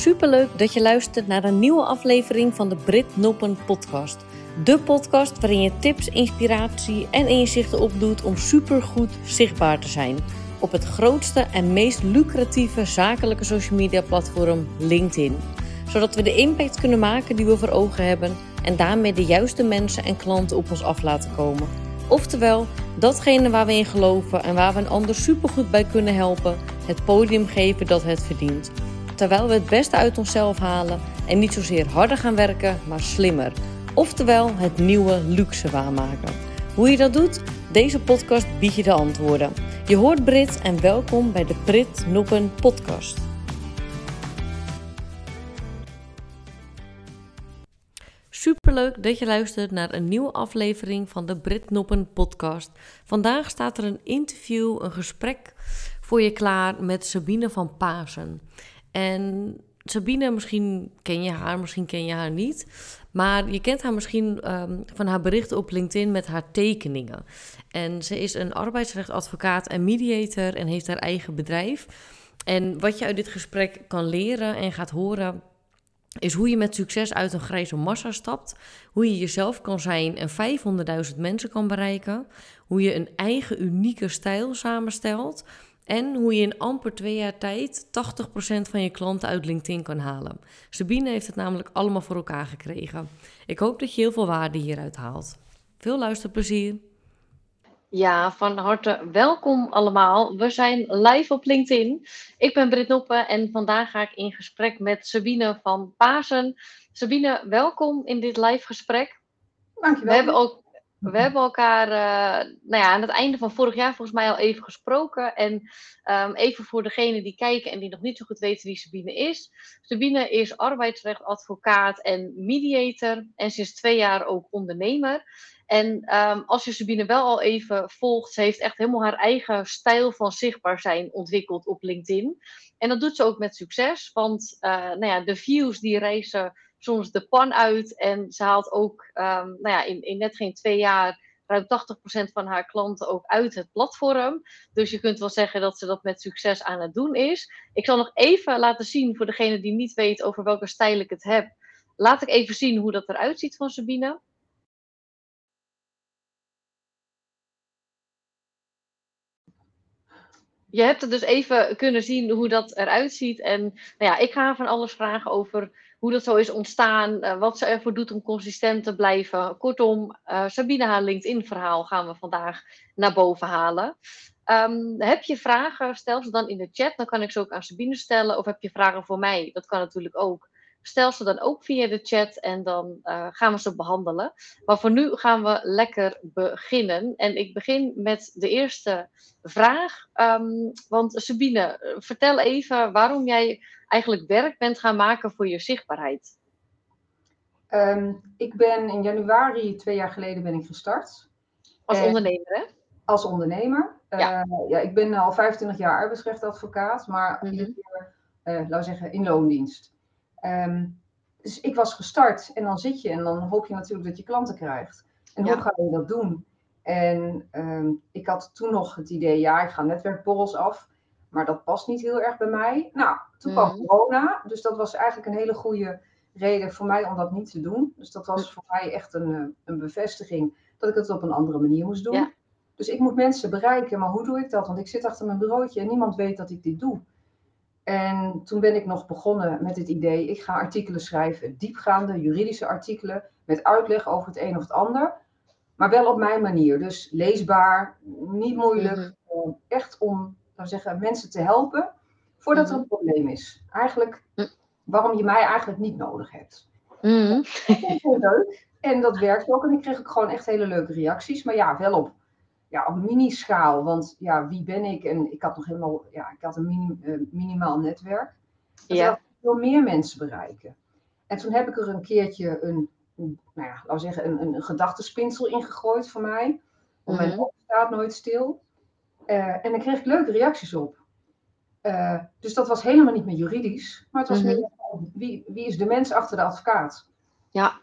Superleuk dat je luistert naar een nieuwe aflevering van de Brit Noppen podcast. De podcast waarin je tips, inspiratie en inzichten opdoet om supergoed zichtbaar te zijn. Op het grootste en meest lucratieve zakelijke social media platform LinkedIn. Zodat we de impact kunnen maken die we voor ogen hebben en daarmee de juiste mensen en klanten op ons af laten komen. Oftewel, datgene waar we in geloven en waar we een ander supergoed bij kunnen helpen, het podium geven dat het verdient. Terwijl we het beste uit onszelf halen en niet zozeer harder gaan werken, maar slimmer. Oftewel, het nieuwe luxe waarmaken. Hoe je dat doet? Deze podcast biedt je de antwoorden. Je hoort Brit en welkom bij de Brit Noppen podcast. Superleuk dat je luistert naar een nieuwe aflevering van de Brit Noppen podcast. Vandaag staat er een interview, een gesprek voor je klaar met Sabine van Paasen. En Sabine, misschien ken je haar, misschien ken je haar niet. Maar je kent haar misschien van haar berichten op LinkedIn met haar tekeningen. En ze is een arbeidsrechtadvocaat en mediator en heeft haar eigen bedrijf. En wat je uit dit gesprek kan leren en gaat horen, is hoe je met succes uit een grijze massa stapt. Hoe je jezelf kan zijn en 500.000 mensen kan bereiken. Hoe je een eigen unieke stijl samenstelt. En hoe je in amper 2 jaar tijd 80% van je klanten uit LinkedIn kan halen. Sabine heeft het namelijk allemaal voor elkaar gekregen. Ik hoop dat je heel veel waarde hieruit haalt. Veel luisterplezier. Ja, van harte welkom allemaal. We zijn live op LinkedIn. Ik ben Brit Noppen en vandaag ga ik in gesprek met Sabine van Paasen. Sabine, welkom in dit live gesprek. Dankjewel. We hebben elkaar aan het einde van vorig jaar volgens mij al even gesproken. En even voor degenen die kijken en die nog niet zo goed weten wie Sabine is. Sabine is arbeidsrechtadvocaat en mediator en sinds 2 jaar ook ondernemer. En als je Sabine wel al even volgt, ze heeft echt helemaal haar eigen stijl van zichtbaar zijn ontwikkeld op LinkedIn. En dat doet ze ook met succes, want de views die reizen soms de pan uit. En ze haalt ook in net geen 2 jaar ruim 80% van haar klanten ook uit het platform. Dus je kunt wel zeggen dat ze dat met succes aan het doen is. Ik zal nog even laten zien voor degene die niet weet over welke stijl ik het heb. Laat ik even zien hoe dat eruit ziet van Sabine. Je hebt het dus even kunnen zien hoe dat eruit ziet. En ik ga haar van alles vragen over hoe dat zo is ontstaan. Wat ze ervoor doet om consistent te blijven. Kortom, Sabine haar LinkedIn-verhaal gaan we vandaag naar boven halen. Heb je vragen? Stel ze dan in de chat. Dan kan ik ze ook aan Sabine stellen. Of heb je vragen voor mij? Dat kan natuurlijk ook. Stel ze dan ook via de chat en dan gaan we ze behandelen. Maar voor nu gaan we lekker beginnen. En ik begin met de eerste vraag. Want Sabine, vertel even waarom jij eigenlijk werk bent gaan maken voor je zichtbaarheid. Ik ben in januari 2 jaar geleden ben ik gestart. Als ondernemer, hè? Als ondernemer. Ja. Ik ben al 25 jaar arbeidsrechtadvocaat, maar iedere keer, laten we zeggen, in loondienst. Dus ik was gestart en dan zit je en dan hoop je natuurlijk dat je klanten krijgt. En hoe ga je dat doen? En ik had toen nog het idee, ik ga netwerkborrels af, maar dat past niet heel erg bij mij. Nou, toen kwam corona, dus dat was eigenlijk een hele goede reden voor mij om dat niet te doen. Dus dat was voor mij echt een bevestiging dat ik het op een andere manier moest doen. Ja. Dus ik moet mensen bereiken, maar hoe doe ik dat? Want ik zit achter mijn bureautje en niemand weet dat ik dit doe. En toen ben ik nog begonnen met het idee, ik ga artikelen schrijven, diepgaande juridische artikelen, met uitleg over het een of het ander. Maar wel op mijn manier, dus leesbaar, niet moeilijk. Echt om, laten we zeggen, mensen te helpen voordat er een probleem is. Eigenlijk waarom je mij eigenlijk niet nodig hebt. Dat is heel leuk en dat werkt ook. En ik kreeg ook gewoon echt hele leuke reacties. Maar wel op mini-schaal. Want wie ben ik? En ik had nog helemaal, ik had een minimaal netwerk. Dus ik wil meer mensen bereiken. En toen heb ik er een keertje laten we zeggen, een gedachtenspinsel ingegooid voor mij. Want mijn hoofd staat nooit stil. En daar kreeg ik leuke reacties op. Dus dat was helemaal niet meer juridisch. Maar het was meer, wie is de mens achter de advocaat? Ja.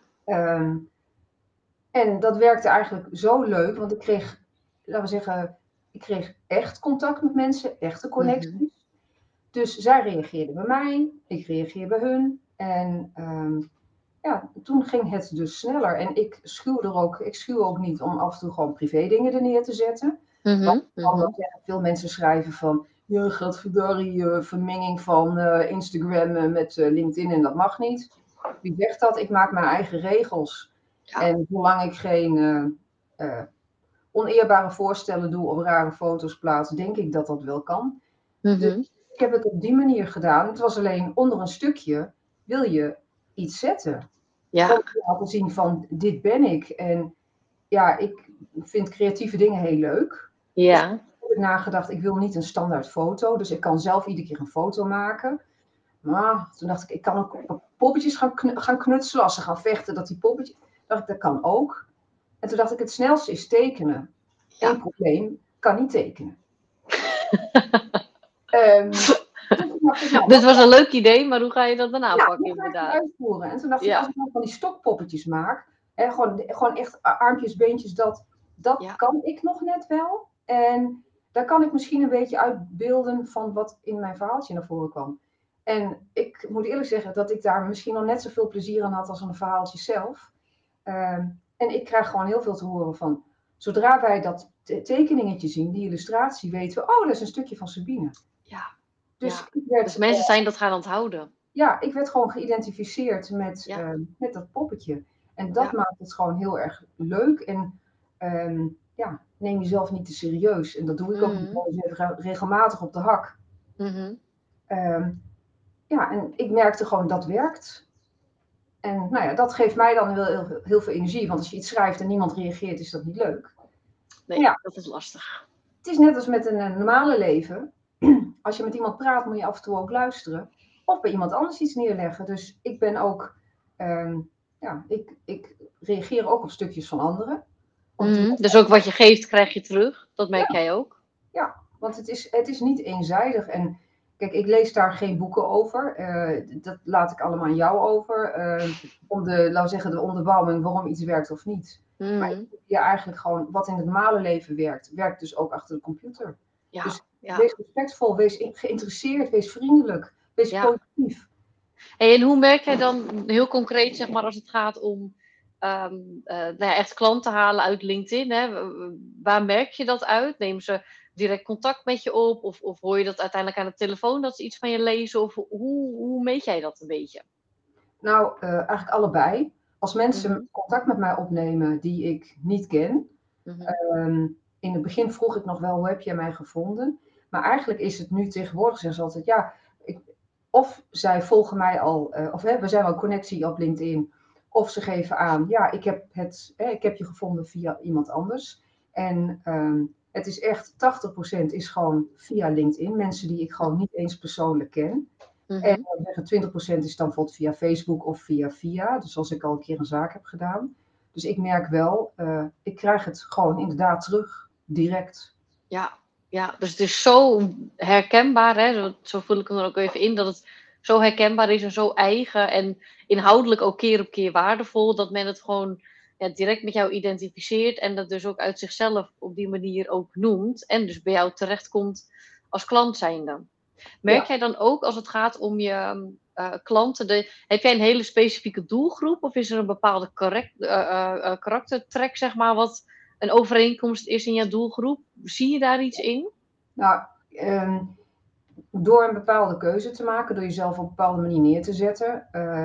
En dat werkte eigenlijk zo leuk. Want ik kreeg, laten we zeggen, echt contact met mensen. Echte connecties. Dus zij reageerden bij mij, ik reageer bij hun. En ja, toen ging het dus sneller. En ik schuw ook niet om af en toe gewoon privé dingen er neer te zetten. Want Mhm, ik kan wel mhm. zeggen, veel mensen schrijven van, ja, gadverdarrie, vermenging van Instagram met LinkedIn en dat mag niet. Wie zegt dat? Ik maak mijn eigen regels. Ja. En zolang ik geen oneerbare voorstellen doe of rare foto's plaats, denk ik dat dat wel kan. Dus Mhm. ik heb het op die manier gedaan. Het was alleen onder een stukje wil je iets zetten. Ja, Om te laten zien van dit ben ik. En ja, ik vind creatieve dingen heel leuk. Dus ja, ik heb nagedacht, ik wil niet een standaard foto. Dus ik kan zelf iedere keer een foto maken. Maar toen dacht ik kan ook op poppetjes gaan knutselen als ze gaan vechten. Dat die poppetjes, dacht ik, dat kan ook. En toen dacht ik, het snelste is tekenen. Eén ja. probleem, kan niet tekenen. Ehm, dus toen dacht ik, nou, Dit was een leuk idee, maar hoe ga je dat dan ja, aanpakken hoe ga ik het inderdaad? uitvoeren? En toen dacht ik, als Ja, ik dan van die stokpoppetjes maak, hè, gewoon echt armpjes, beentjes, dat ja, kan ik nog net wel. En daar kan ik misschien een beetje uitbeelden van wat in mijn verhaaltje naar voren kwam. En ik moet eerlijk zeggen dat ik daar misschien nog net zoveel plezier aan had als aan een verhaaltje zelf. En ik krijg gewoon heel veel te horen van, zodra wij dat tekeningetje zien, die illustratie, weten we, oh, dat is een stukje van Sabine. ja, Dus ja. ik Dus werd mensen zijn dat gaan onthouden. ja, ik werd gewoon geïdentificeerd Ja, met dat poppetje. En dat ja. maakt het gewoon heel erg leuk. En ja, neem jezelf niet te serieus. En dat doe ik ook niet. Mhm, Ik ben regelmatig op de hak. mhm. Ehm, ja, en ik merkte gewoon dat werkt. En nou ja, dat geeft mij dan heel veel energie. Want als je iets schrijft en niemand reageert, is dat niet leuk. Maar Nee, ja, dat is lastig. het is net als met een normale leven. Als je met iemand praat, moet je af en toe ook luisteren. Of bij iemand anders iets neerleggen. Dus ik ben ook, ja, ik reageer ook op stukjes van anderen. Want die, Dus ook wat je geeft, krijg je terug. Dat merk ja, jij ook? ja, want het is niet eenzijdig. En kijk, ik lees daar geen boeken over. Dat laat ik allemaal aan jou over. Om laten we zeggen, de onderbouwing waarom iets werkt of niet. Maar ik Mhm. probeer eigenlijk gewoon, wat in het normale leven werkt, werkt dus ook achter de computer. Ja, Dus ja, wees respectvol, wees geïnteresseerd, wees vriendelijk, wees ja. positief. Hey, en hoe merk jij dan heel concreet, zeg maar, als het gaat om nou ja, echt klanten halen uit LinkedIn? Hè? Waar merk je dat uit? Nemen ze direct contact met je op? Of hoor je dat uiteindelijk aan de telefoon dat ze iets van je lezen? Of hoe meet jij dat een beetje? Nou, eigenlijk allebei. Als mensen Mhm, contact met mij opnemen die ik niet ken, mhm, Ehm, in het begin vroeg ik nog wel, hoe heb jij mij gevonden? Maar eigenlijk is het nu tegenwoordig, zeggen ze altijd, ja, of zij volgen mij al, of we zijn al connectie op LinkedIn, of ze geven aan, ja, ik heb je gevonden via iemand anders. En het is echt, 80% is gewoon via LinkedIn, mensen die ik gewoon niet eens persoonlijk ken. En mhm. dan zeggen 20% is dan bijvoorbeeld via Facebook of via. Dus als ik al een keer een zaak heb gedaan. Dus ik merk wel, ik krijg het gewoon inderdaad terug, direct. Ja, ja, dus het is zo herkenbaar, hè? Zo vul ik hem er ook even in, dat het zo herkenbaar is en zo eigen en inhoudelijk ook keer op keer waardevol, dat men het gewoon ja, direct met jou identificeert en dat dus ook uit zichzelf op die manier ook noemt en dus bij jou terechtkomt als klant zijnde. Merk Ja, jij dan ook als het gaat om je klanten, heb jij een hele specifieke doelgroep of is er een bepaalde karaktertrek, zeg maar, wat een overeenkomst is in jouw doelgroep? Zie je daar iets in? nou, door een bepaalde keuze te maken, door jezelf op een bepaalde manier neer te zetten,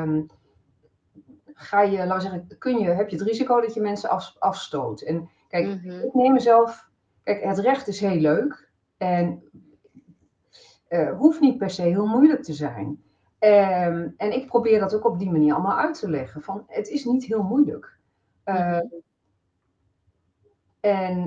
laten we zeggen, heb je het risico dat je mensen afstoot. En kijk, Mhm. ik neem mezelf, kijk, het recht is heel leuk en hoeft niet per se heel moeilijk te zijn. En ik probeer dat ook op die manier allemaal uit te leggen. Van, het is niet heel moeilijk. Uh, Mhm. en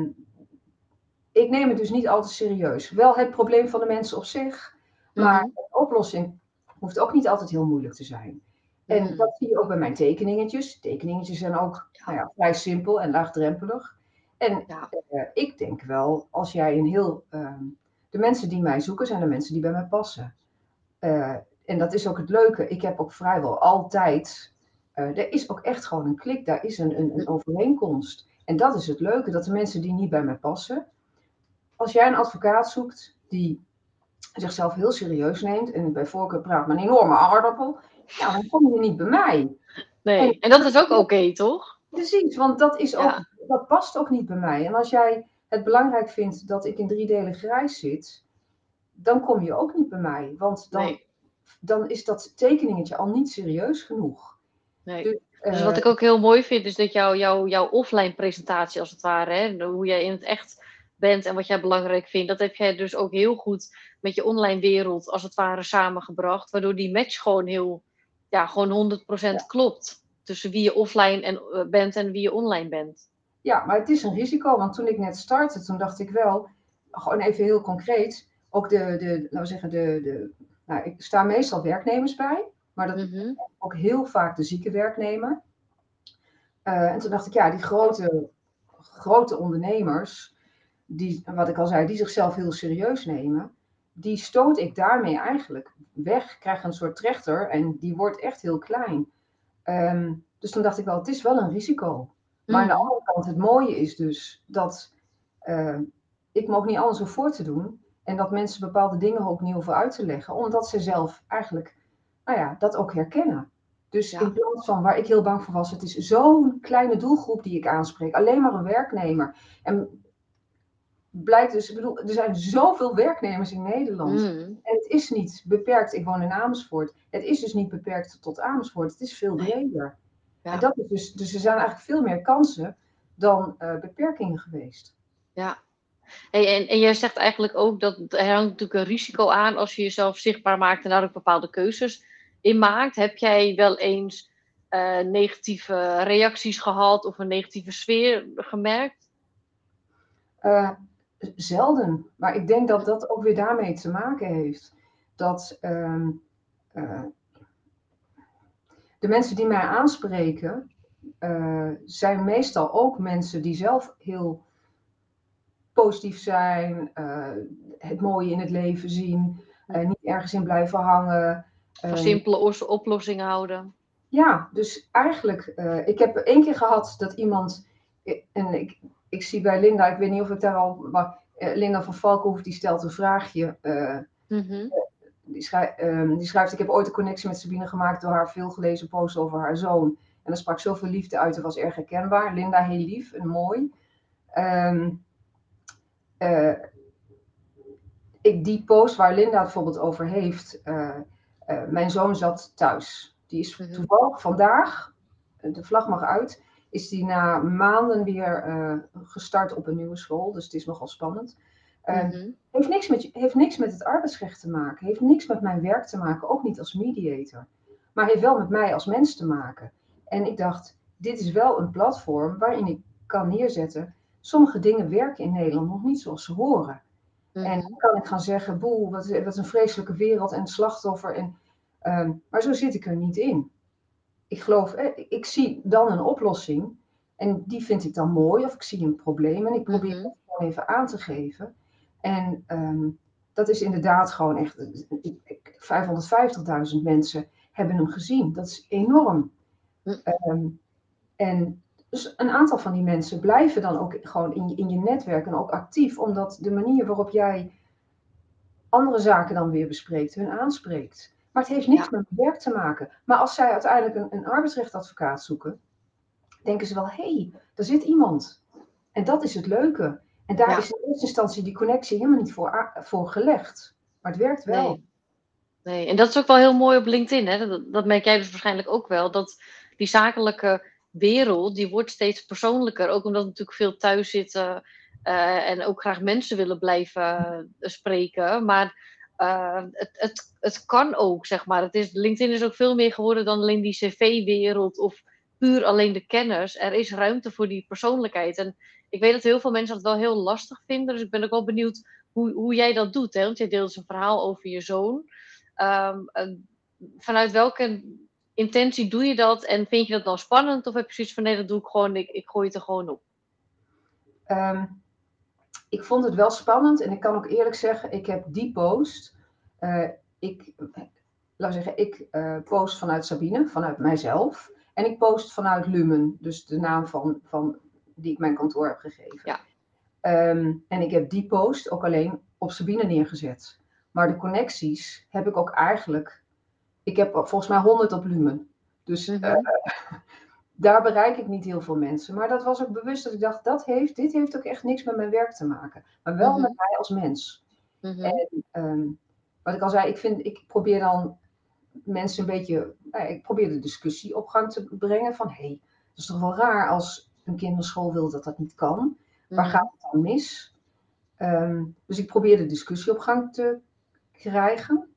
ik neem het dus niet altijd serieus. Wel het probleem van de mensen op zich, maar Mhm. de oplossing hoeft ook niet altijd heel moeilijk te zijn. En Mm. dat zie je ook bij mijn tekeningetjes. Tekeningetjes zijn ook Ja, nou ja, vrij simpel en laagdrempelig. En ja, ik denk wel, als jij de mensen die mij zoeken zijn de mensen die bij mij passen. En dat is ook het leuke. Ik heb ook vrijwel altijd. Er is ook echt gewoon een klik, daar is een overeenkomst. En dat is het leuke, dat de mensen die niet bij mij passen. Als jij een advocaat zoekt die zichzelf heel serieus neemt en bij voorkeur praat met een enorme aardappel, ja, dan kom je niet bij mij. En Nee, en dat is ook oké, toch? precies, want Ja, dat past ook niet bij mij. En als jij het belangrijk vindt dat ik in 3 delen grijs zit, dan kom je ook niet bij mij. Want nee, dan is dat tekeningetje al niet serieus genoeg. nee. Dus, Dus wat ik ook heel mooi vind, is dat jouw offline presentatie als het ware, hè, hoe jij in het echt bent en wat jij belangrijk vindt, dat heb jij dus ook heel goed met je online wereld als het ware samengebracht, waardoor die match gewoon gewoon 100% klopt tussen wie je offline bent en wie je online bent. ja, maar het is een risico, want toen ik net startte, toen dacht ik wel, gewoon even heel concreet, ook laten we zeggen, nou, ik sta meestal werknemers bij, maar dat Mhm, ook heel vaak de zieke werknemer. En toen dacht ik, ja, die grote ondernemers, die, wat ik al zei, die zichzelf heel serieus nemen, die stoot ik daarmee eigenlijk weg, krijg een soort trechter en die wordt echt heel klein. Dus toen dacht ik wel, het is wel een risico. Maar aan de mhm. andere kant, het mooie is dus dat ik me ook niet alles hoef voor te doen. En dat mensen bepaalde dingen ook niet hoeven uit te leggen. Omdat ze zelf eigenlijk, nou ja, dat ook herkennen. Dus in Ja, plaats van waar ik heel bang voor was, het is zo'n kleine doelgroep die ik aanspreek. Alleen maar een werknemer. En blijkt dus, ik bedoel, er zijn zoveel werknemers in Nederland. mhm. En het is niet beperkt, ik woon in Amersfoort. Het is dus niet beperkt tot Amersfoort. Het is veel Nee, breder. En ja, dat is dus er zijn eigenlijk veel meer kansen dan beperkingen geweest. ja. Hey, en jij zegt eigenlijk ook dat er hangt natuurlijk een risico aan als je jezelf zichtbaar maakt en daar ook bepaalde keuzes in maakt. Heb jij wel eens negatieve reacties gehad of een negatieve sfeer gemerkt? Uh, Zelden, maar ik denk dat dat ook weer daarmee te maken heeft. Dat uh, de mensen die mij aanspreken, zijn meestal ook mensen die zelf heel positief zijn, het mooie in het leven zien, niet ergens in blijven hangen. Van Um, simpele oplossingen houden? ja, dus eigenlijk, ik heb 1 keer gehad dat iemand, en ik zie bij Linda, ik weet niet of ik daar al, maar Linda van Valkenhoef die stelt een vraagje. Mhm, Die schrijft, ik heb ooit een connectie met Sabine gemaakt door haar veelgelezen post over haar zoon. En er sprak zoveel liefde uit, dat was erg herkenbaar. Linda, heel lief en mooi. Um, uh, die post waar Linda het bijvoorbeeld over heeft, mijn zoon zat thuis. Die is mhm, toevallig vandaag, de vlag mag uit, is die na maanden weer gestart op een nieuwe school. Dus het is nogal spannend. mhm. Heeft niks met het arbeidsrecht te maken. Heeft niks met mijn werk te maken. Ook niet als mediator. Maar heeft wel met mij als mens te maken. En ik dacht, dit is wel een platform waarin ik kan neerzetten. Sommige dingen werken in Nederland nog niet zoals ze horen. En dan Mhm. kan ik gaan zeggen, boe, wat een vreselijke wereld en slachtoffer. Maar zo zit ik er niet in. Ik geloof, ik zie dan een oplossing en die vind ik dan mooi, of ik zie een probleem en ik probeer Mhm. dat gewoon even aan te geven. En dat is inderdaad gewoon echt, 550.000 mensen hebben hem gezien. Dat is enorm. Mm. Um, en dus een aantal van die mensen blijven dan ook gewoon in je netwerk en ook actief, omdat de manier waarop jij andere zaken dan weer bespreekt, hun aanspreekt. Maar het heeft niks Ja, met mijn werk te maken. Maar als zij uiteindelijk een arbeidsrechtadvocaat zoeken, denken ze wel, hé, hey, daar zit iemand. En dat is het leuke. En daar is ja, in eerste instantie die connectie helemaal niet voor gelegd. Maar het werkt wel. nee. Nee, en dat is ook wel heel mooi op LinkedIn, hè? Dat merk jij dus waarschijnlijk ook wel. Dat die zakelijke wereld, die wordt steeds persoonlijker. Ook omdat we natuurlijk veel thuis zitten en ook graag mensen willen blijven spreken. Maar het kan ook, zeg maar. LinkedIn is ook veel meer geworden dan alleen die cv-wereld of puur alleen de kennis. Er is ruimte voor die persoonlijkheid. En ik weet dat heel veel mensen dat wel heel lastig vinden. Dus ik ben ook wel benieuwd hoe jij dat doet, hè? Want jij deelt dus een verhaal over je zoon. Vanuit welke intentie doe je dat en vind je dat dan spannend of heb je zoiets van nee, dat doe ik gewoon, ik gooi het er gewoon op? Um, ik vond het wel spannend en ik kan ook eerlijk zeggen, ik heb die post. Uh, ik, laat zeggen, ik post vanuit Sabine, vanuit mijzelf. En ik post vanuit Lumen, dus de naam van die ik mijn kantoor heb gegeven. Ja. En ik heb die post ook alleen op Sabine neergezet. Maar de connecties heb ik ook eigenlijk... Ik heb volgens mij 100 op Lumen. Dus daar bereik ik niet heel veel mensen. Maar dat was ook bewust dat ik dacht, dit heeft ook echt niks met mijn werk te maken. Maar wel met mij als mens. En wat ik al zei, ik probeer dan mensen een beetje... ik probeer de discussie op gang te brengen van... Hé, dat is toch wel raar als een kind naar school wil dat dat niet kan. Waar gaat het dan mis? Dus ik probeer de discussie op gang te krijgen.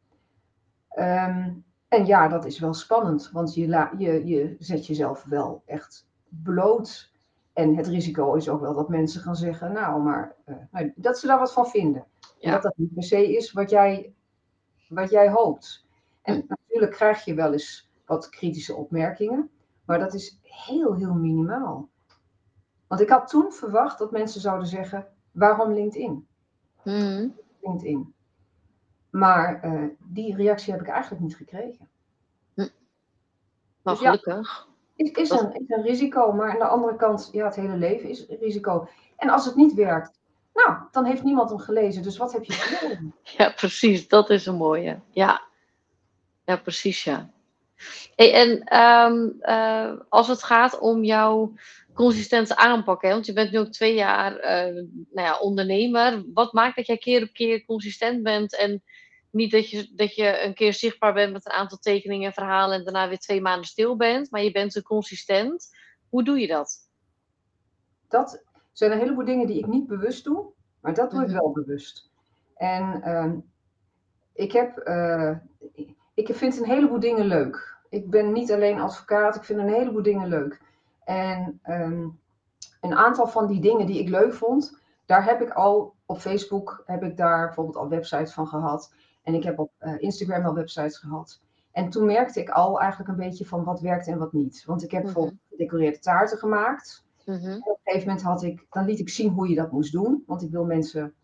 En ja, dat is wel spannend, want je zet jezelf wel echt bloot. En het risico is ook wel dat mensen gaan zeggen, nou, dat ze daar wat van vinden. En dat dat niet per se is wat jij hoopt. En natuurlijk krijg je wel eens wat kritische opmerkingen, maar dat is heel, heel minimaal. Want ik had toen verwacht dat mensen zouden zeggen, waarom LinkedIn? LinkedIn. Maar die reactie heb ik eigenlijk niet gekregen. Nou, gelukkig. Is een risico, maar aan de andere kant, ja, het hele leven is een risico. En als het niet werkt, nou, dan heeft niemand hem gelezen, dus wat heb je verloren? Ja, precies, dat is een mooie. Ja, precies, ja. Hey, en als het gaat om jouw consistente aanpak, hè, want je bent nu ook 2 jaar ondernemer. Wat maakt dat jij keer op keer consistent bent en niet dat je een keer zichtbaar bent met een aantal tekeningen en verhalen en daarna weer 2 maanden stil bent, maar je bent zo consistent. Hoe doe je dat? Dat zijn een heleboel dingen die ik niet bewust doe, maar dat doe ik wel bewust. En ik vind een heleboel dingen leuk. Ik ben niet alleen advocaat, ik vind een heleboel dingen leuk. En een aantal van die dingen die ik leuk vond, daar heb ik al op Facebook, heb ik daar bijvoorbeeld al websites van gehad. En ik heb op Instagram al websites gehad. En toen merkte ik al eigenlijk een beetje van wat werkt en wat niet. Want ik heb bijvoorbeeld gedecoreerde taarten gemaakt. En op een gegeven moment dan liet ik zien hoe je dat moest doen. Want ik wil mensen,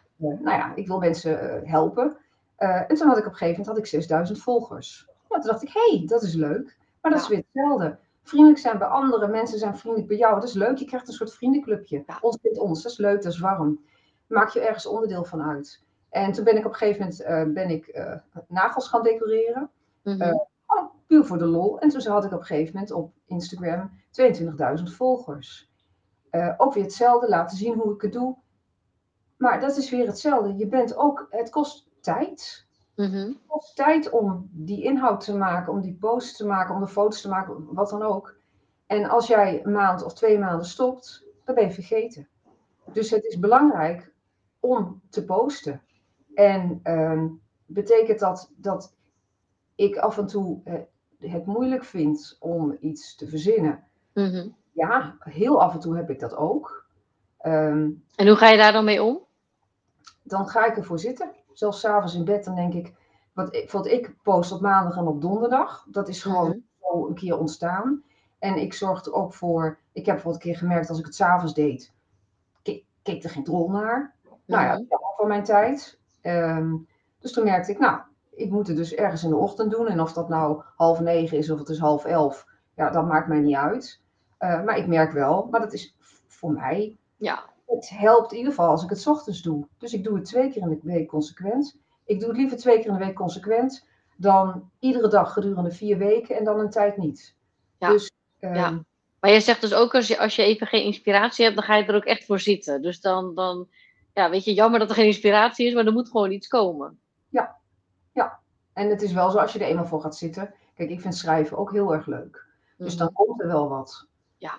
helpen. En toen had ik op een gegeven moment 6000 volgers. Nou, toen dacht ik, hé, dat is leuk. Maar dat is weer hetzelfde. Vriendelijk zijn bij anderen, mensen zijn vriendelijk bij jou. Dat is leuk, je krijgt een soort vriendenclubje. Ja. Ons vindt ons, dat is leuk, dat is warm. Maak je ergens onderdeel van uit. En toen ben ik op een gegeven moment nagels gaan decoreren. Puur voor de lol. En toen had ik op een gegeven moment op Instagram 22.000 volgers. Ook weer hetzelfde, laten zien hoe ik het doe. Maar dat is weer hetzelfde. Het kost tijd. Het kost tijd om die inhoud te maken, om die posts te maken, om de foto's te maken, wat dan ook. En als jij een maand of 2 maanden stopt, dan ben je vergeten. Dus het is belangrijk om te posten. En betekent dat ik af en toe het moeilijk vind om iets te verzinnen? Ja, heel af en toe heb ik dat ook. En hoe ga je daar dan mee om? Dan ga ik ervoor zitten. Zelfs 's avonds in bed, dan denk ik, ik post op maandag en op donderdag. Dat is gewoon zo een keer ontstaan. En ik zorg er ook voor, ik heb bijvoorbeeld een keer gemerkt als ik het 's avonds deed, keek er geen drol naar. Nou ja, dat was van mijn tijd. Dus toen merkte ik, nou, ik moet het dus ergens in de ochtend doen. En of dat nou 8:30 is of het is 10:30, ja, dat maakt mij niet uit. Maar ik merk wel, maar dat is voor mij... Ja. Het helpt in ieder geval als ik het 's ochtends doe. Dus ik doe het 2 keer in de week consequent. Ik doe het liever 2 keer in de week consequent dan iedere dag gedurende 4 weken en dan een tijd niet. Ja. Dus, Maar jij zegt dus ook als je even geen inspiratie hebt, dan ga je er ook echt voor zitten. Dus dan weet je, jammer dat er geen inspiratie is, maar er moet gewoon iets komen. Ja. En het is wel zo als je er eenmaal voor gaat zitten. Kijk, ik vind schrijven ook heel erg leuk. Dus dan komt er wel wat. Ja.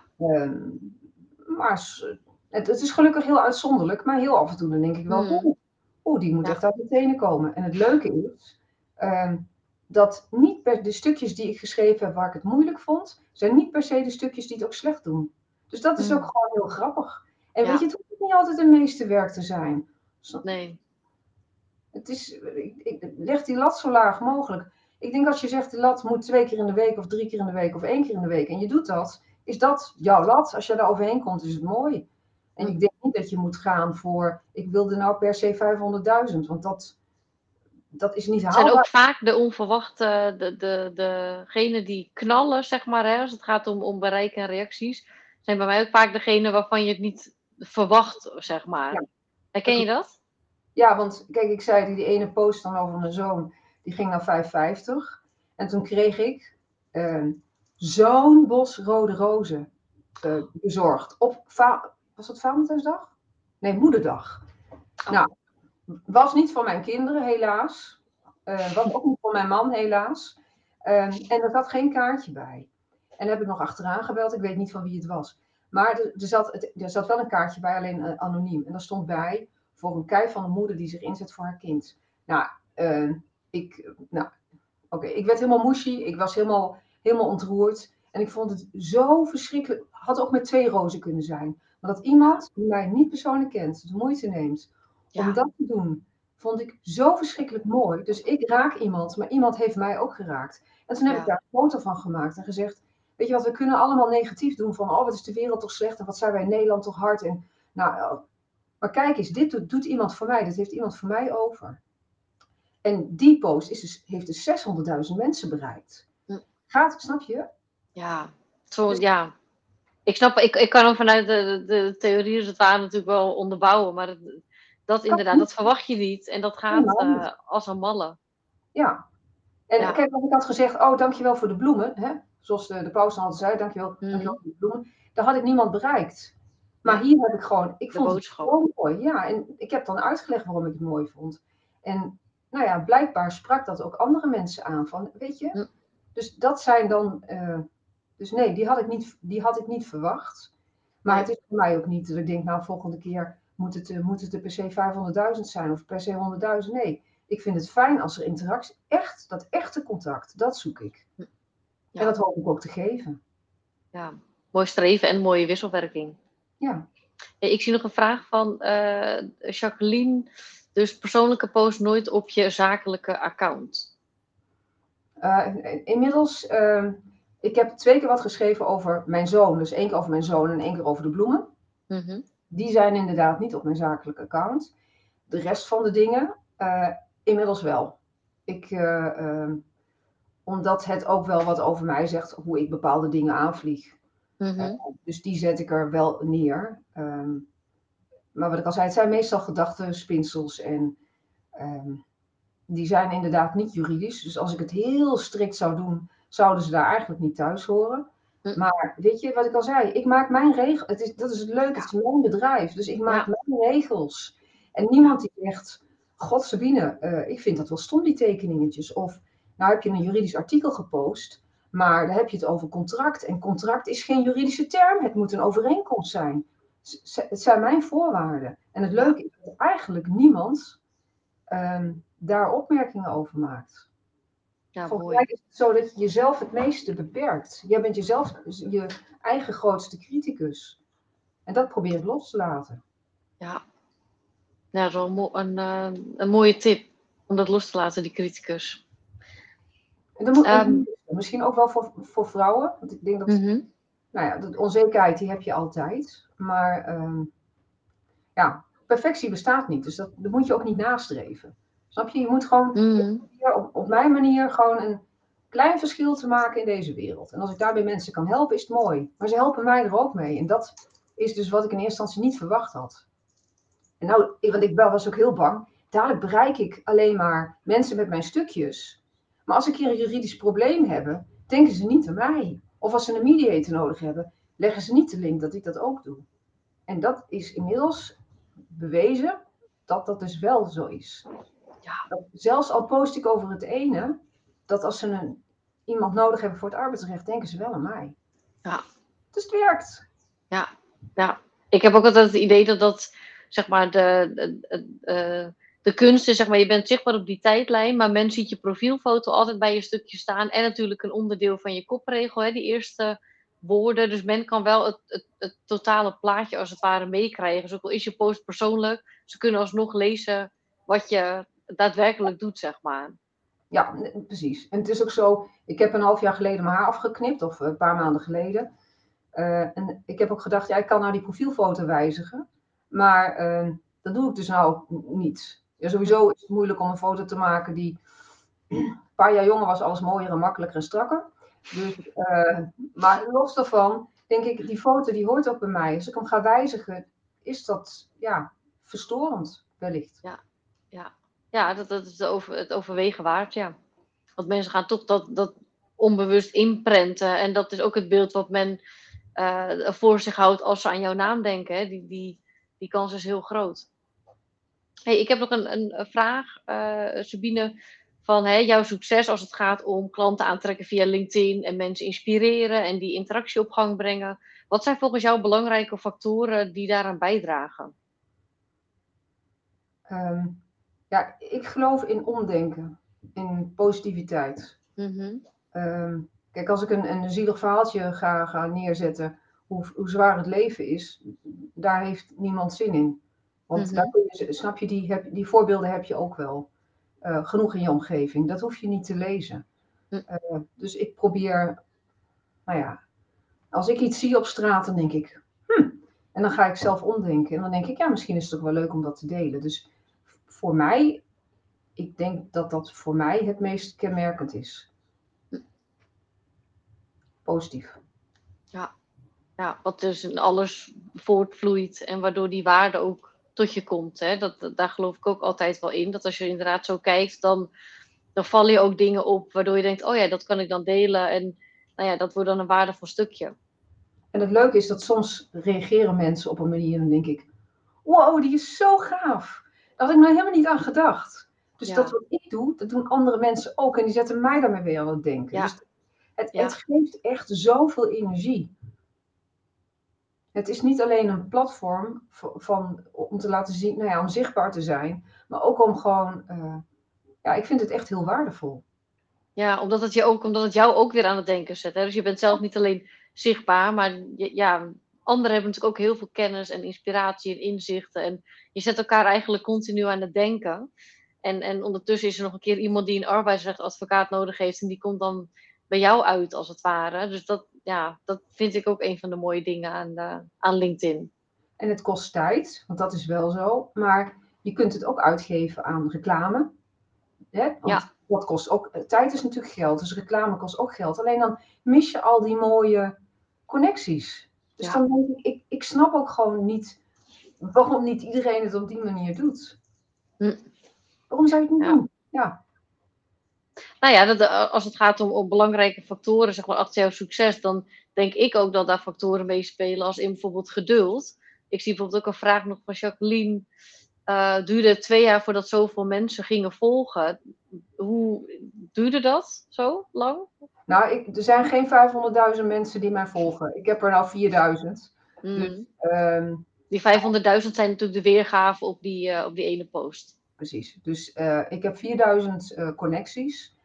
Maar het is gelukkig heel uitzonderlijk, maar heel af en toe dan denk ik wel, die moet echt uit de tenen komen. En het leuke is, dat niet de stukjes die ik geschreven heb waar ik het moeilijk vond, zijn niet per se de stukjes die het ook slecht doen. Dus dat is ook gewoon heel grappig. En weet je, het hoeft niet altijd een meesterwerk te zijn. Nee. Het is, ik leg die lat zo laag mogelijk. Ik denk als je zegt de lat moet 2 keer in de week of 3 keer in de week of 1 keer in de week en je doet dat, is dat jouw lat. Als je daar overheen komt, is het mooi. En ik denk niet dat je moet gaan voor, ik wilde nou per se 500.000, want dat is niet haalbaar. Het zijn ook vaak de onverwachte, degenen die knallen, zeg maar, hè, als het gaat om bereik en reacties, zijn bij mij ook vaak degenen waarvan je het niet verwacht, zeg maar. Ja. Herken je dat? Ja, want kijk, ik zei die ene post dan over mijn zoon, die ging naar 5,50. En toen kreeg ik zo'n bos rode rozen bezorgd. Was dat Valentijnsdag? Nee, Moederdag. Oh. Nou, was niet van mijn kinderen, helaas. Was ook niet van mijn man, helaas. En er zat geen kaartje bij. En heb ik nog achteraan gebeld, ik weet niet van wie het was. Maar er zat wel een kaartje bij, alleen anoniem. En daar stond bij, voor een kei van een moeder die zich inzet voor haar kind. Nou, ik werd helemaal mushy. Ik was helemaal ontroerd. En ik vond het zo verschrikkelijk. Had ook met 2 rozen kunnen zijn. Maar dat iemand die mij niet persoonlijk kent, de moeite neemt om dat te doen, vond ik zo verschrikkelijk mooi. Dus ik raak iemand, maar iemand heeft mij ook geraakt. En toen heb ik daar een foto van gemaakt en gezegd, weet je wat, we kunnen allemaal negatief doen van, oh wat is de wereld toch slecht en wat zijn wij in Nederland toch hard. En, nou, maar kijk eens, dit doet iemand voor mij, dit heeft iemand voor mij over. En die post heeft dus 600.000 mensen bereikt. Snap je? Ja, ik snap, ik kan hem vanuit de theorie als het ware natuurlijk wel onderbouwen, maar dat inderdaad, dat verwacht je niet. En dat gaat als een malle. Ja. En kijk, als ik had gezegd, oh dankjewel voor de bloemen, hè? Zoals de paus altijd zei, dankjewel voor de bloemen, dan had ik niemand bereikt. Maar hier heb ik gewoon, ik vond het gewoon mooi. Ja, en ik heb dan uitgelegd waarom ik het mooi vond. En nou ja, blijkbaar sprak dat ook andere mensen aan van, weet je. Dus dat zijn dan, dus nee, die had ik niet verwacht. Maar het is voor mij ook niet dat ik denk, nou volgende keer moet het er per se 500.000 zijn of per se 100.000. Nee, ik vind het fijn als er interactie, dat echte contact, dat zoek ik. Ja. En dat hoop ik ook te geven. Ja, mooi streven en mooie wisselwerking. Ja. Ik zie nog een vraag van Jacqueline. Dus persoonlijke post nooit op je zakelijke account? Inmiddels, ik heb 2 keer wat geschreven over mijn zoon. Dus 1 keer over mijn zoon en 1 keer over de bloemen. Die zijn inderdaad niet op mijn zakelijke account. De rest van de dingen, inmiddels wel. Omdat het ook wel wat over mij zegt, hoe ik bepaalde dingen aanvlieg. Dus die zet ik er wel neer. Maar wat ik al zei, het zijn meestal gedachtenspinsels en die zijn inderdaad niet juridisch. Dus als ik het heel strikt zou doen, zouden ze daar eigenlijk niet thuis horen. Maar weet je, wat ik al zei, ik maak mijn regels. Dat is het leuke, het is mijn bedrijf. Dus ik maak mijn regels. En niemand die zegt, god Sabine, ik vind dat wel stom die tekeningetjes. Of, nou heb je een juridisch artikel gepost, maar dan heb je het over contract. En contract is geen juridische term, het moet een overeenkomst zijn. Het zijn mijn voorwaarden. En het leuke is dat eigenlijk niemand daar opmerkingen over maakt. Ja, volgens mij is het zo dat je jezelf het meeste beperkt. Jij bent jezelf je eigen grootste criticus. En dat probeer ik los te laten. Ja, dat is wel een mooie tip om dat los te laten, die criticus. En dat moet, misschien ook wel voor vrouwen. Want ik denk dat nou ja, de onzekerheid die heb je altijd. Maar perfectie bestaat niet. Dus dat moet je ook niet nastreven. Snap je? Je moet gewoon op mijn manier gewoon een klein verschil te maken in deze wereld. En als ik daarbij mensen kan helpen, is het mooi. Maar ze helpen mij er ook mee. En dat is dus wat ik in eerste instantie niet verwacht had. En nou, want ik was ook heel bang. Dadelijk bereik ik alleen maar mensen met mijn stukjes. Maar als ik hier een juridisch probleem heb, denken ze niet aan mij. Of als ze een mediator nodig hebben, leggen ze niet de link dat ik dat ook doe. En dat is inmiddels bewezen dat dat dus wel zo is. Ja. Zelfs al post ik over het ene, dat als ze iemand nodig hebben voor het arbeidsrecht, denken ze wel aan mij. Ja. Dus het werkt. Ja. Ik heb ook altijd het idee dat zeg maar de kunst is, zeg maar, je bent zichtbaar op die tijdlijn, maar men ziet je profielfoto altijd bij je stukje staan en natuurlijk een onderdeel van je kopregel, hè, die eerste woorden. Dus men kan wel het totale plaatje als het ware meekrijgen. Dus ook al is je post persoonlijk, ze kunnen alsnog lezen wat je daadwerkelijk doet, zeg maar. Ja, precies. En het is ook zo, ik heb een half jaar geleden mijn haar afgeknipt, of een paar maanden geleden. En ik heb ook gedacht, ik kan nou die profielfoto wijzigen. Maar dat doe ik dus nou niet. Ja, sowieso is het moeilijk om een foto te maken die een paar jaar jonger was, alles mooier en makkelijker en strakker. Dus, maar los daarvan, denk ik, die foto die hoort ook bij mij. Als ik hem ga wijzigen, is dat verstorend wellicht. Ja. Ja, dat is het overwegen waard, ja. Want mensen gaan toch dat onbewust inprenten. En dat is ook het beeld wat men voor zich houdt als ze aan jouw naam denken. Hè. Die kans is heel groot. Hey, ik heb nog een vraag, Sabine. Van jouw succes als het gaat om klanten aantrekken via LinkedIn en mensen inspireren en die interactie op gang brengen. Wat zijn volgens jou belangrijke factoren die daaraan bijdragen? Ja, ik geloof in omdenken, in positiviteit. Kijk, als ik een zielig verhaaltje ga neerzetten, hoe zwaar het leven is, daar heeft niemand zin in. Want daar kun je, snap je, die voorbeelden heb je ook wel. Genoeg in je omgeving. Dat hoef je niet te lezen. Dus ik probeer, nou ja, als ik iets zie op straat, dan denk ik, en dan ga ik zelf omdenken. En dan denk ik, ja, misschien is het ook wel leuk om dat te delen. Dus voor mij, ik denk dat dat voor mij het meest kenmerkend is. Positief. Ja, wat dus in alles voortvloeit en waardoor die waarde ook tot je komt. Hè? Daar geloof ik ook altijd wel in. Dat als je inderdaad zo kijkt, dan vallen je ook dingen op waardoor je denkt, oh ja, dat kan ik dan delen. En nou ja, dat wordt dan een waardevol stukje. En het leuke is dat soms reageren mensen op een manier en dan denk ik, wow, die is zo gaaf. Daar had ik nou helemaal niet aan gedacht. Dus dat wat ik doe, dat doen andere mensen ook. En die zetten mij daarmee weer aan het denken. Dus het geeft echt zoveel energie. Het is niet alleen een platform om te laten zien, nou ja, om zichtbaar te zijn. Maar ook om gewoon, ik vind het echt heel waardevol. Ja, omdat het jou ook weer aan het denken zet. Hè? Dus je bent zelf niet alleen zichtbaar, maar anderen hebben natuurlijk ook heel veel kennis en inspiratie en inzichten. En je zet elkaar eigenlijk continu aan het denken. En ondertussen is er nog een keer iemand die een arbeidsrechtadvocaat nodig heeft en die komt dan bij jou uit, als het ware. Dus dat vind ik ook een van de mooie dingen aan LinkedIn. En het kost tijd, want dat is wel zo. Maar je kunt het ook uitgeven aan reclame. Hè? Want dat kost ook, tijd is natuurlijk geld, dus reclame kost ook geld. Alleen dan mis je al die mooie connecties. Dus dan denk ik snap ook gewoon niet waarom niet iedereen het op die manier doet. Waarom zou je het niet doen? Ja. Nou ja, als het gaat om belangrijke factoren, zeg maar, achter jouw succes, dan denk ik ook dat daar factoren meespelen als in bijvoorbeeld geduld. Ik zie bijvoorbeeld ook een vraag nog van Jacqueline. Duurde het 2 jaar voordat zoveel mensen gingen volgen? Hoe duurde dat zo lang? Nou, er zijn geen 500.000 mensen die mij volgen. Ik heb er nou 4.000. Dus, die 500.000 zijn natuurlijk de weergave op die ene post. Precies. Dus ik heb 4.000 connecties.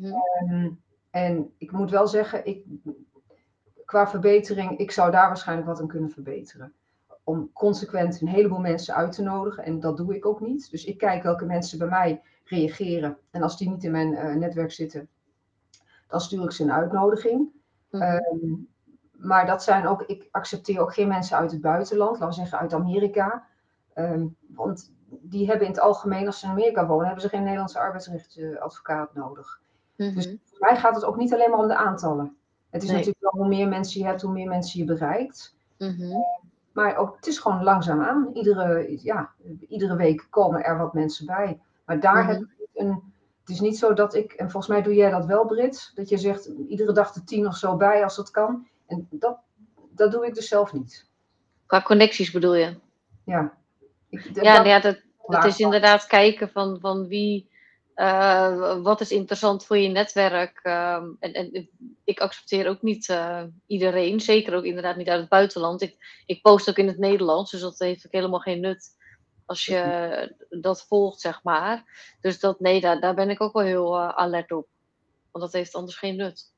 En ik moet wel zeggen, qua verbetering, ik zou daar waarschijnlijk wat aan kunnen verbeteren. Om consequent een heleboel mensen uit te nodigen. En dat doe ik ook niet. Dus ik kijk welke mensen bij mij reageren. En als die niet in mijn netwerk zitten, dan stuur ik ze een uitnodiging. Maar dat zijn ook, ik accepteer ook geen mensen uit het buitenland. Laten we zeggen uit Amerika. Want die hebben in het algemeen, als ze in Amerika wonen, hebben ze geen Nederlandse arbeidsrechtadvocaat nodig. Dus voor mij gaat het ook niet alleen maar om de aantallen. Het is natuurlijk wel, hoe meer mensen je hebt, hoe meer mensen je bereikt. Maar ook, het is gewoon langzaamaan. Iedere week komen er wat mensen bij. Maar daar heb ik het is niet zo dat ik, en volgens mij doe jij dat wel, Brit, dat je zegt iedere dag de 10 of zo bij als dat kan. En dat doe ik dus zelf niet. Qua connecties bedoel je? Ja. Dat is inderdaad kijken van wie, wat is interessant voor je netwerk. En ik accepteer ook niet iedereen, zeker ook inderdaad niet uit het buitenland. Ik post ook in het Nederlands, dus dat heeft ook helemaal geen nut als je dat volgt, zeg maar. Dus daar ben ik ook wel heel alert op. Want dat heeft anders geen nut.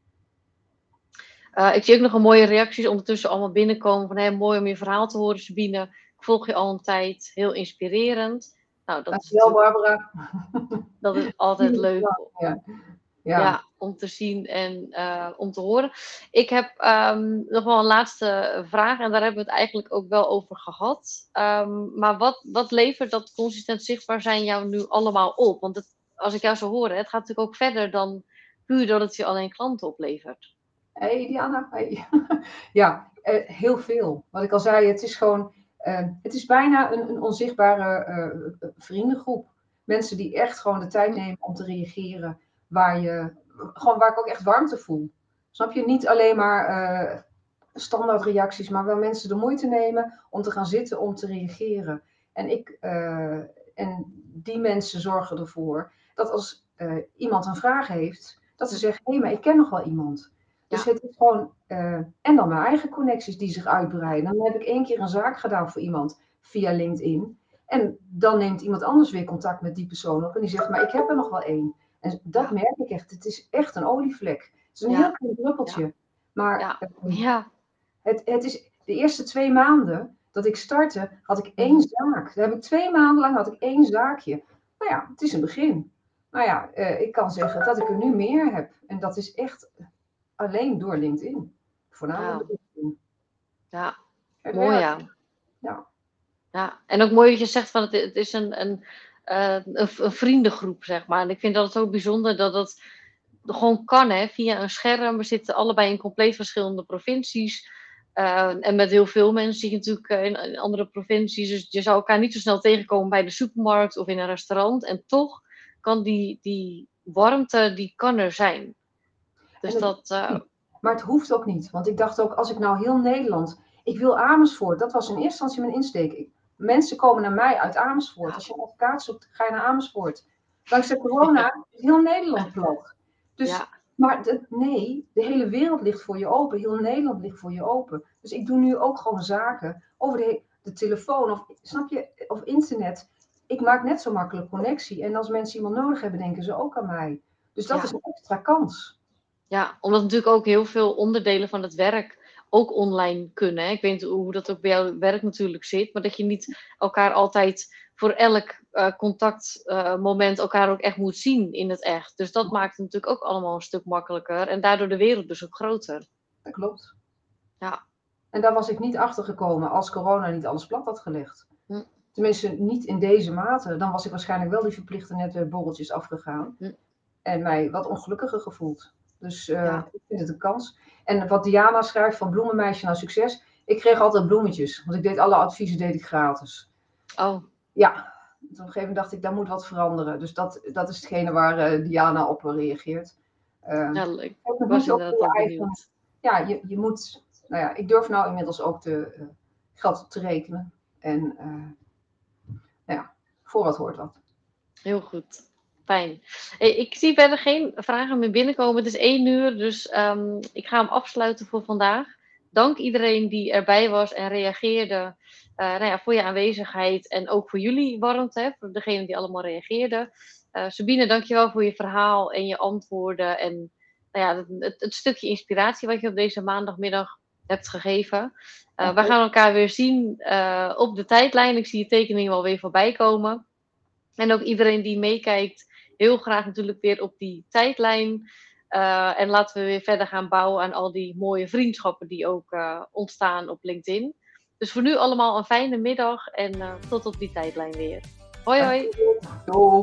Ik zie ook nog een mooie reacties ondertussen allemaal binnenkomen. Van mooi om je verhaal te horen, Sabine. Ik volg je al een tijd. Heel inspirerend. Nou, dankjewel, Barbara. Dat is altijd leuk. Ja, om te zien en om te horen. Ik heb nog wel een laatste vraag. En daar hebben we het eigenlijk ook wel over gehad. Maar wat levert dat consistent zichtbaar zijn jou nu allemaal op? Want als ik jou zo hoor, het gaat natuurlijk ook verder dan puur dat het je alleen klanten oplevert. Hey Diana, hey. Ja, heel veel. Wat ik al zei, het is gewoon, het is bijna een onzichtbare vriendengroep. Mensen die echt gewoon de tijd nemen om te reageren. Waar ik ook echt warmte voel. Snap je? Niet alleen maar standaard reacties, maar wel mensen de moeite nemen om te gaan zitten om te reageren. En die mensen zorgen ervoor dat als iemand een vraag heeft, dat ze zeggen, hé, maar ik ken nog wel iemand. Dus het is gewoon, en dan mijn eigen connecties die zich uitbreiden. Dan heb ik 1 keer een zaak gedaan voor iemand via LinkedIn. En dan neemt iemand anders weer contact met die persoon op en die zegt, maar ik heb er nog wel 1. En dat merk ik echt. Het is echt een olievlek. Het is een heel klein druppeltje. Ja. Maar Ja. Het is de eerste 2 maanden dat ik startte, had ik 1 zaak. Daar heb ik 2 maanden lang had ik 1 zaakje. Nou ja, het is een begin. Nou ja, ik kan zeggen dat ik er nu meer heb. En dat is echt alleen door LinkedIn. Voornamelijk door LinkedIn. Ja, mooi ja. Ja, en ook mooi dat je zegt van het is een vriendengroep, zeg maar. En ik vind dat ook bijzonder dat dat gewoon kan, hè, via een scherm. We zitten allebei in compleet verschillende provincies. En met heel veel mensen zie je natuurlijk in andere provincies. Dus je zou elkaar niet zo snel tegenkomen bij de supermarkt of in een restaurant. En toch kan die warmte, die kan er zijn. Dus Maar het hoeft ook niet. Want ik dacht ook, als ik nou heel Nederland... Ik wil Amersfoort. Dat was in eerste instantie mijn insteek. Mensen komen naar mij uit Amersfoort. Als je een advocaat zoekt, ga je naar Amersfoort. Dankzij corona is heel Nederland plat. Dus, maar de hele wereld ligt voor je open. Heel Nederland ligt voor je open. Dus ik doe nu ook gewoon zaken over de telefoon of, snap je, of internet. Ik maak net zo makkelijk connectie. En als mensen iemand nodig hebben, denken ze ook aan mij. Dus dat is een extra kans. Ja, omdat natuurlijk ook heel veel onderdelen van het werk ook online kunnen. Hè? Ik weet niet hoe dat ook bij jouw werk natuurlijk zit, maar dat je niet elkaar altijd voor elk contactmoment elkaar ook echt moet zien in het echt. Dus dat maakt het natuurlijk ook allemaal een stuk makkelijker en daardoor de wereld dus ook groter. Dat klopt. Ja. En daar was ik niet achter gekomen als corona niet alles plat had gelegd. Tenminste, niet in deze mate. Dan was ik waarschijnlijk wel die verplichte netwerkborreltjes afgegaan. En mij wat ongelukkiger gevoeld. Dus ik vind het een kans. En wat Diana schrijft van bloemenmeisje naar succes. Ik kreeg altijd bloemetjes. Want ik deed alle adviezen gratis. Oh. Ja. Op een gegeven moment dacht ik, daar moet wat veranderen. Dus dat is hetgene waar Diana op reageert. Leuk. Ik was inderdaad al benieuwd. Ja, je moet... Nou ja, ik durf nou inmiddels ook geld te rekenen. En voor wat hoort wat. Heel goed. Fijn. Hey, ik zie verder geen vragen meer binnenkomen. Het is 1 uur, dus ik ga hem afsluiten voor vandaag. Dank iedereen die erbij was en reageerde voor je aanwezigheid en ook voor jullie warmte, voor degenen die allemaal reageerden. Sabine, dankjewel voor je verhaal en je antwoorden en het stukje inspiratie wat je op deze maandagmiddag hebt gegeven. We gaan elkaar weer zien op de tijdlijn. Ik zie je tekeningen wel weer voorbij komen. En ook iedereen die meekijkt, heel graag natuurlijk weer op die tijdlijn. En laten we weer verder gaan bouwen aan al die mooie vriendschappen die ook ontstaan op LinkedIn. Dus voor nu allemaal een fijne middag en tot op die tijdlijn weer. Hoi hoi! Doeg!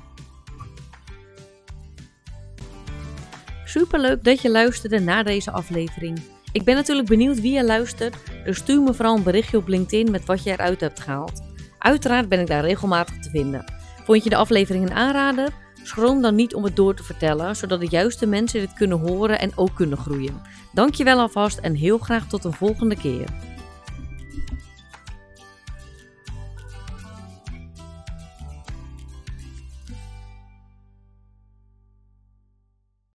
Superleuk dat je luisterde naar deze aflevering. Ik ben natuurlijk benieuwd wie je luistert, dus stuur me vooral een berichtje op LinkedIn met wat je eruit hebt gehaald. Uiteraard ben ik daar regelmatig te vinden. Vond je de aflevering een aanrader? Schroom dan niet om het door te vertellen, zodat de juiste mensen dit kunnen horen en ook kunnen groeien. Dankjewel alvast en heel graag tot een volgende keer.